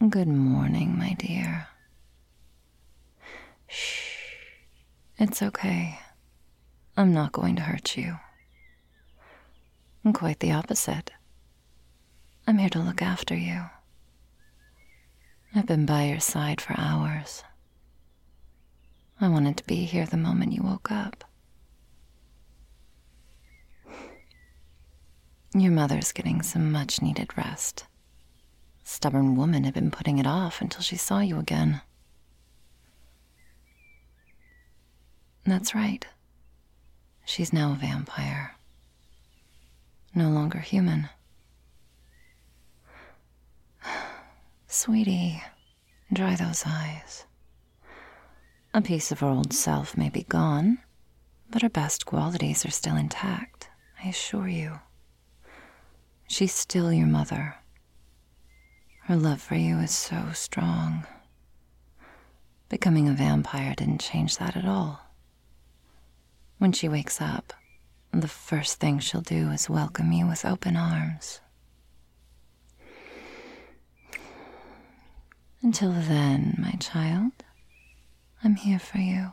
Good morning, my dear. Shh. It's okay. I'm not going to hurt you. Quite the opposite. I'm here to look after you. I've been by your side for hours. I wanted to be here the moment you woke up. Your mother's getting some much-needed rest. Stubborn woman had been putting it off until she saw you again. That's right. She's now a vampire. No longer human. Sweetie, dry those eyes. A piece of her old self may be gone, but her best qualities are still intact, I assure you. She's still your mother. Her love for you is so strong. Becoming a vampire didn't change that at all. When she wakes up, the first thing she'll do is welcome you with open arms. Until then, my child, I'm here for you.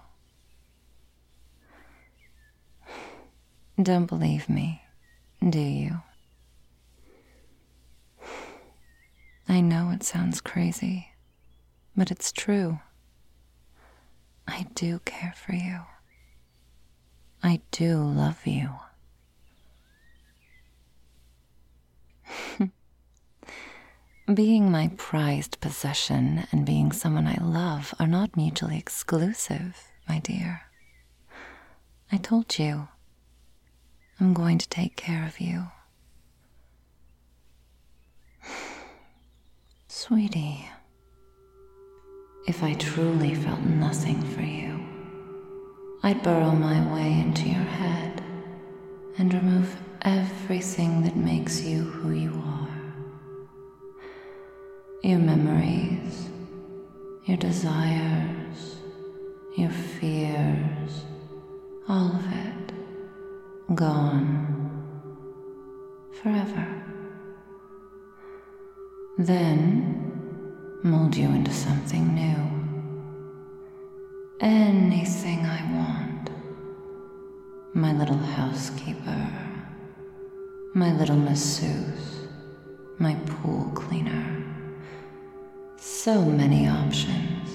Don't believe me, do you? I know it sounds crazy, but it's true. I do care for you. I do love you. Being my prized possession and being someone I love are not mutually exclusive, my dear. I told you, I'm going to take care of you. Sweetie, if I truly felt nothing for you, I'd burrow my way into your head and remove everything that makes you who you are. Your memories, your desires, your fears, all of it, gone, forever. Then, mold you into something new. Anything I want. My little housekeeper, my little masseuse, my pool cleaner. So many options.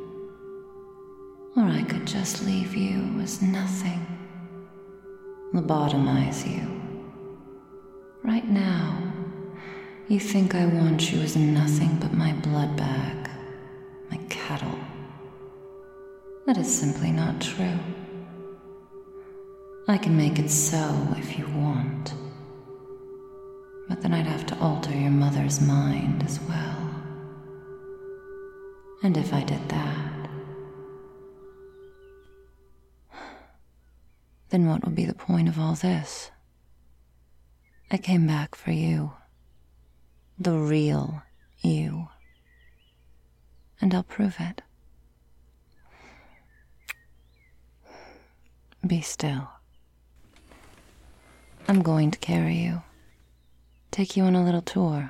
Or I could just leave you as nothing. Lobotomize you. Right now, you think I want you as nothing but my blood bag, my cattle. That is simply not true. I can make it so if you want. But then I'd have to alter your mother's mind as well. And if I did that, then what would be the point of all this? I came back for you. The real you. And I'll prove it. Be still. I'm going to carry you. Take you on a little tour.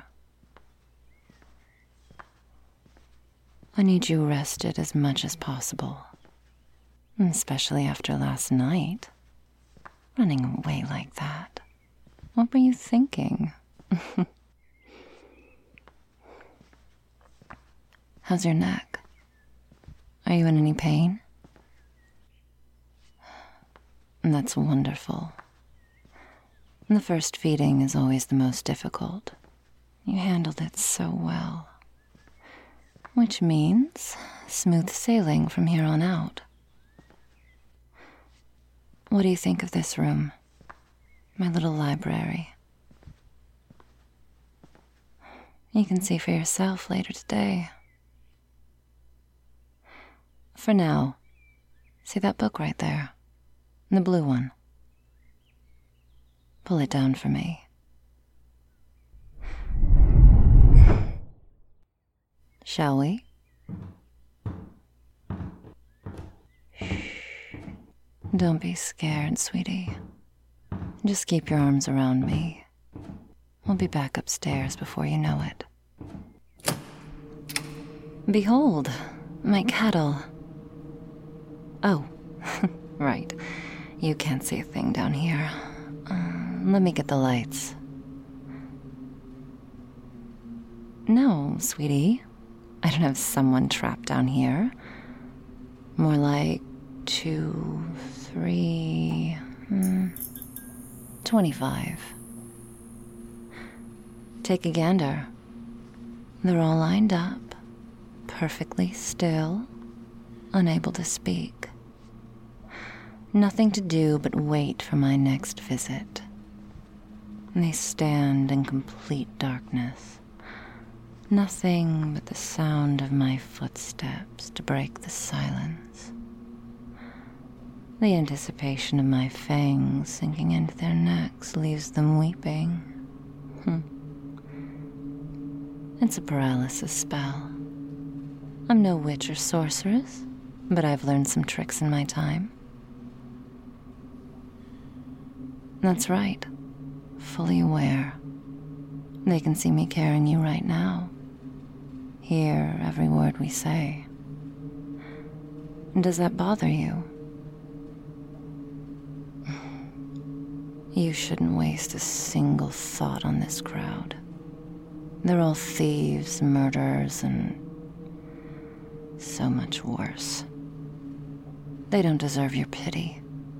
I need you rested as much as possible. Especially after last night. Running away like that. What were you thinking? How's your neck? Are you in any pain? That's wonderful. The first feeding is always the most difficult. You handled it so well. Which means smooth sailing from here on out. What do you think of this room? My little library. You can see for yourself later today. For now, see that book right there? The blue one. Pull it down for me. Shall we? Shh. Don't be scared, sweetie. Just keep your arms around me. We'll be back upstairs before you know it. Behold, my kettle. Oh, right. You can't see a thing down here. Let me get the lights. No, sweetie. I don't have someone trapped down here. More like 2, 3, 25. Take a gander. They're all lined up, perfectly still, unable to speak. Nothing to do but wait for my next visit. They stand in complete darkness. Nothing but the sound of my footsteps to break the silence. The anticipation of my fangs sinking into their necks leaves them weeping. It's a paralysis spell. I'm no witch or sorceress, but I've learned some tricks in my time. That's right. Fully aware. They can see me carrying you right now. Hear every word we say. Does that bother you? You shouldn't waste a single thought on this crowd. They're all thieves, murderers, and so much worse. They don't deserve your pity.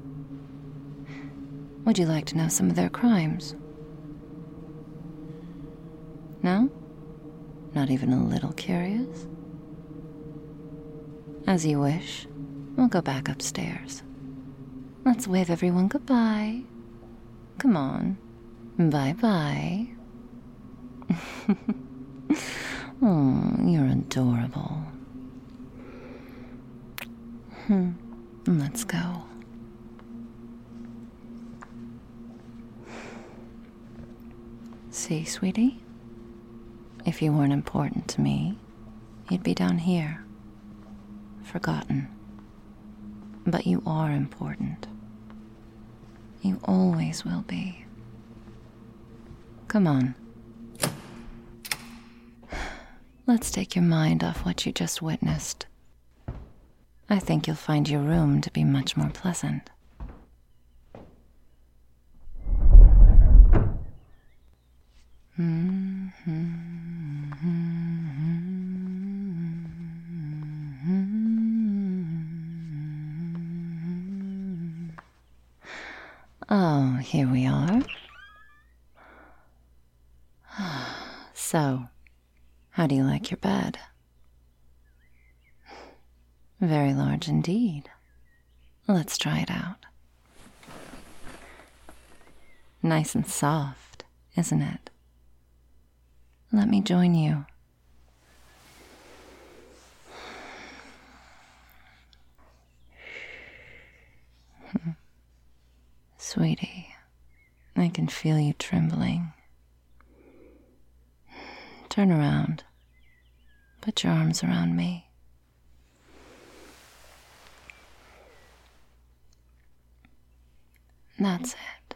Would you like to know some of their crimes? No? Not even a little curious? As you wish. We'll go back upstairs. Let's wave everyone goodbye. Come on. Bye-bye. Oh, you're adorable. Let's go. See, sweetie? If you weren't important to me, you'd be down here, forgotten. But you are important. You always will be. Come on. Let's take your mind off what you just witnessed. I think you'll find your room to be much more pleasant. Oh, here we are. So, how do you like your bed? Very large indeed. Let's try it out. Nice and soft, isn't it? Let me join you. Sweetie, I can feel you trembling. Turn around. Put your arms around me. That's it.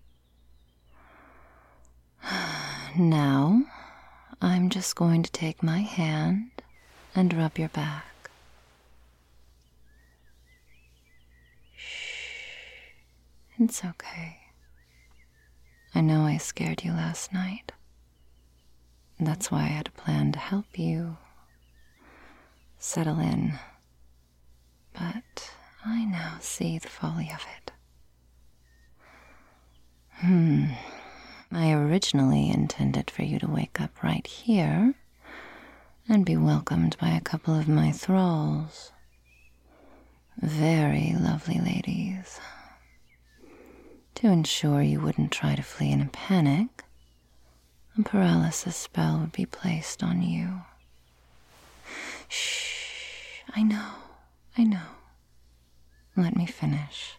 Now, I'm just going to take my hand and rub your back. It's okay. I know I scared you last night. That's why I had a plan to help you settle in. But I now see the folly of it. I originally intended for you to wake up right here and be welcomed by a couple of my thralls. Very lovely ladies. To ensure you wouldn't try to flee in a panic, a paralysis spell would be placed on you. Shh, I know. Let me finish.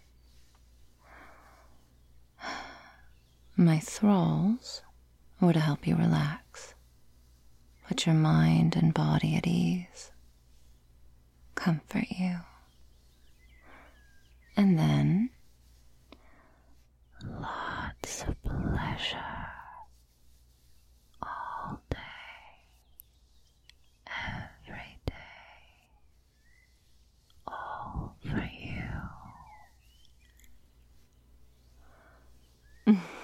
My thralls were to help you relax, put your mind and body at ease, comfort you, and then lots of pleasure all day, every day.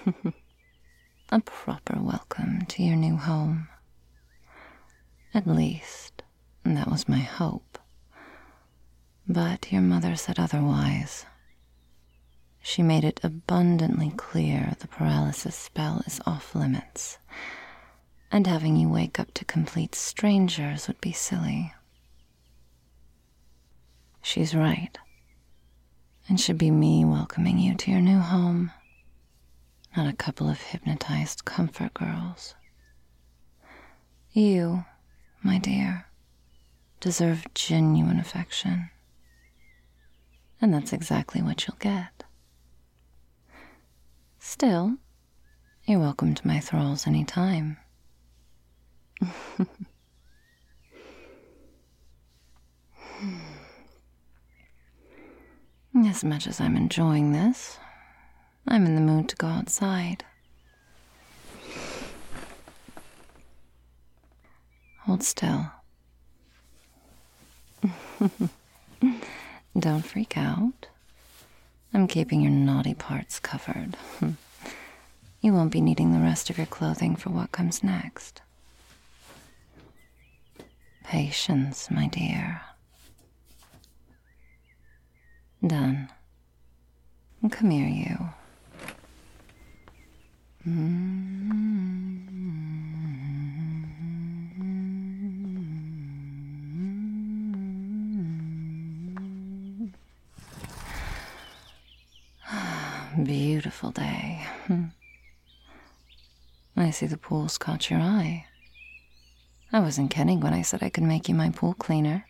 A proper welcome to your new home. At least, that was my hope. But your mother said otherwise. She made it abundantly clear the paralysis spell is off limits, and having you wake up to complete strangers would be silly. She's right. It should be me welcoming you to your new home, not a couple of hypnotized comfort girls. You, my dear, deserve genuine affection. And that's exactly what you'll get. Still, you're welcome to my thralls any time. As much as I'm enjoying this, I'm in the mood to go outside. Hold still. Don't freak out. I'm keeping your naughty parts covered. You won't be needing the rest of your clothing for what comes next. Patience, my dear. Done. Come here, you. Beautiful day. I see the pool's caught your eye. I wasn't kidding when I said I could make you my pool cleaner.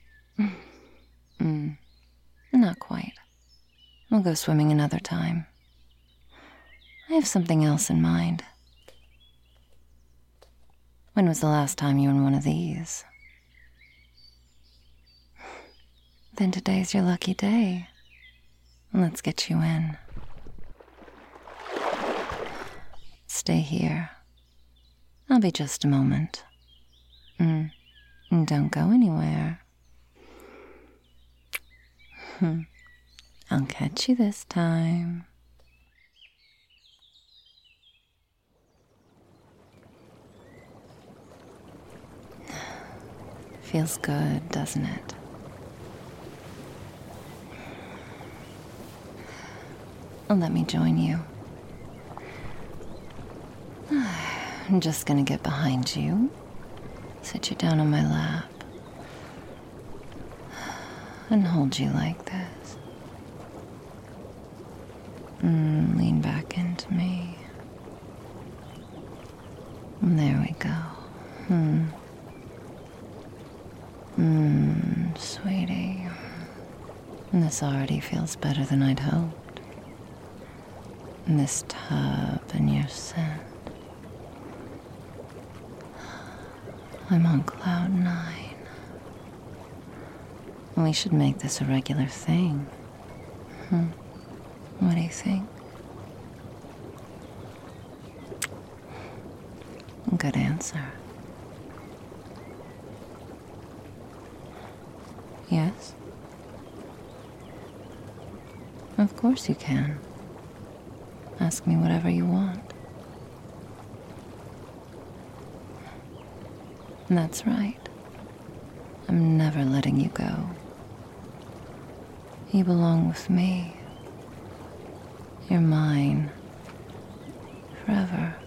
Not quite. We'll go swimming another time. I have something else in mind. When was the last time you were in one of these? Then today's your lucky day. Let's get you in. Stay here. I'll be just a moment. Don't go anywhere. I'll catch you this time. Feels good, doesn't it? Let me join you. I'm just gonna get behind you, sit you down on my lap, and hold you like this. Lean back into me. There we go. Sweetie. This already feels better than I'd hoped. This tub and your scent. I'm on cloud 9. We should make this a regular thing. What do you think? Good answer. Yes? Of course you can. Ask me whatever you want. That's right. I'm never letting you go. You belong with me. You're mine. Forever.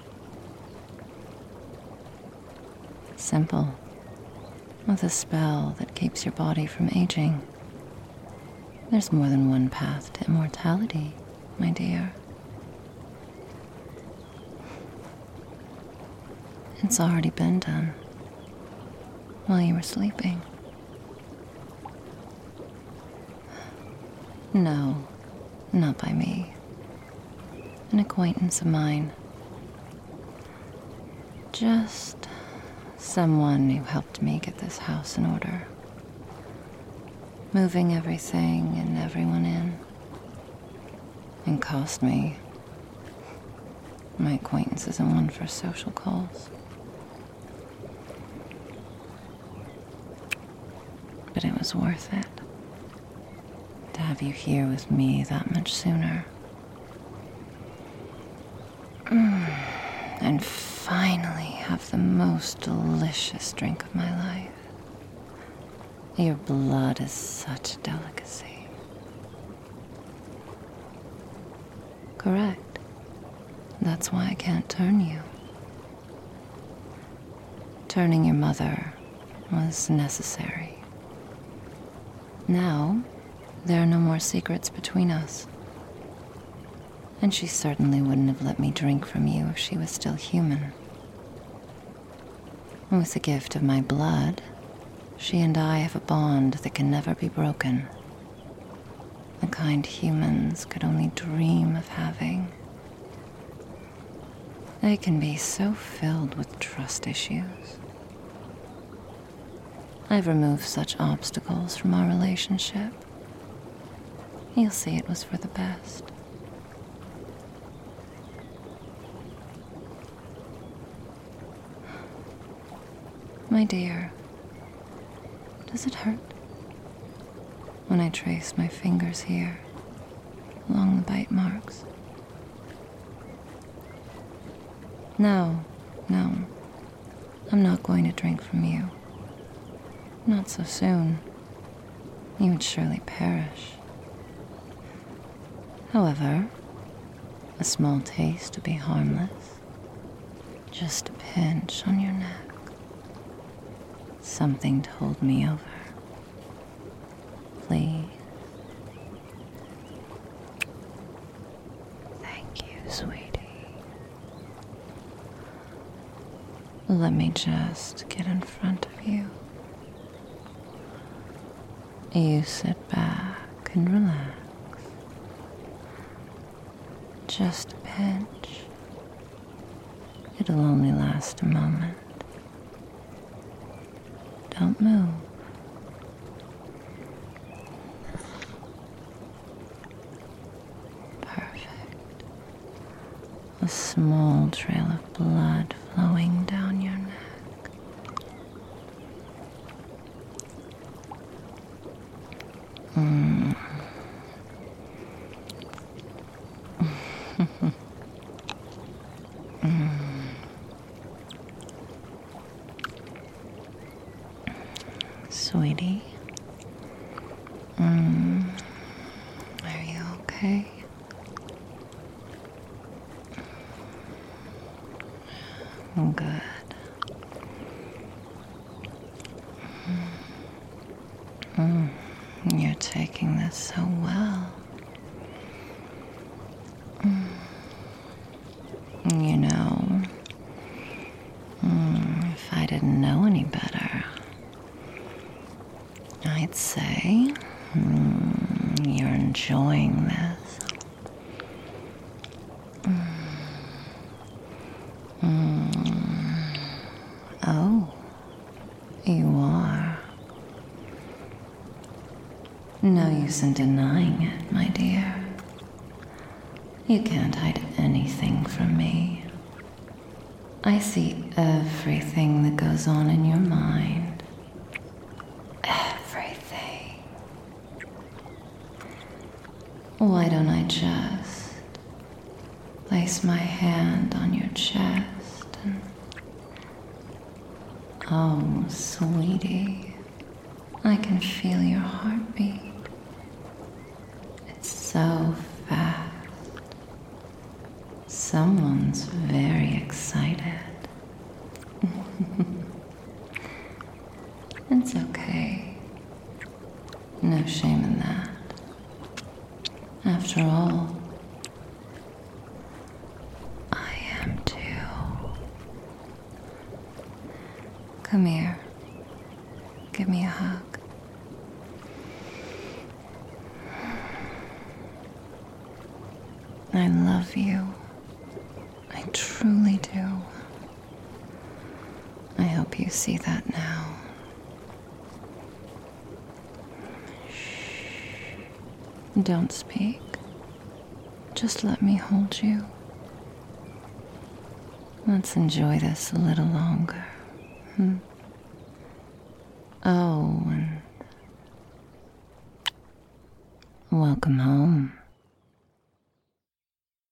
Simple. With a spell that keeps your body from aging. There's more than one path to immortality, my dear. It's already been done. While you were sleeping. No, not by me. An acquaintance of mine. Just someone who helped me get this house in order. Moving everything and everyone in. And cost me. My acquaintance isn't one for social calls. But it was worth it. To have you here with me that much sooner. and finally have the most delicious drink of my life. Your blood is such a delicacy. Correct. That's why I can't turn you. Turning your mother was necessary. Now, there are no more secrets between us. And she certainly wouldn't have let me drink from you if she was still human. With the gift of my blood, she and I have a bond that can never be broken. The kind humans could only dream of having. They can be so filled with trust issues. I've removed such obstacles from our relationship. You'll see it was for the best. My dear, does it hurt when I trace my fingers here along the bite marks? No, I'm not going to drink from you. Not so soon. You would surely perish. However, a small taste would be harmless. Just a pinch on your neck. Something to hold me over. Please. Thank you, sweetie. Let me just get in front of you. You sit back and relax. Just a pinch. It'll only last a moment. Don't move. Perfect. A small trail of blood flowing down your neck. Sweetie, are you okay? Good. You're taking this so well. You know, if I didn't know any better, I'd say you're enjoying this. Oh, you are. No use in denying it, my dear. You can't hide anything from me. I see everything that goes on in your mind. Everything. Why don't I just place my hand on your chest and... Oh, sweetie, I can feel your heartbeat. It's so fast. Someone's very excited. It's okay. No shame in that. After all, I am too. Come here. Give me a hug. I love you. I truly do. I hope you see that now. Shh. Don't speak. Just let me hold you. Let's enjoy this a little longer. Oh, and welcome home.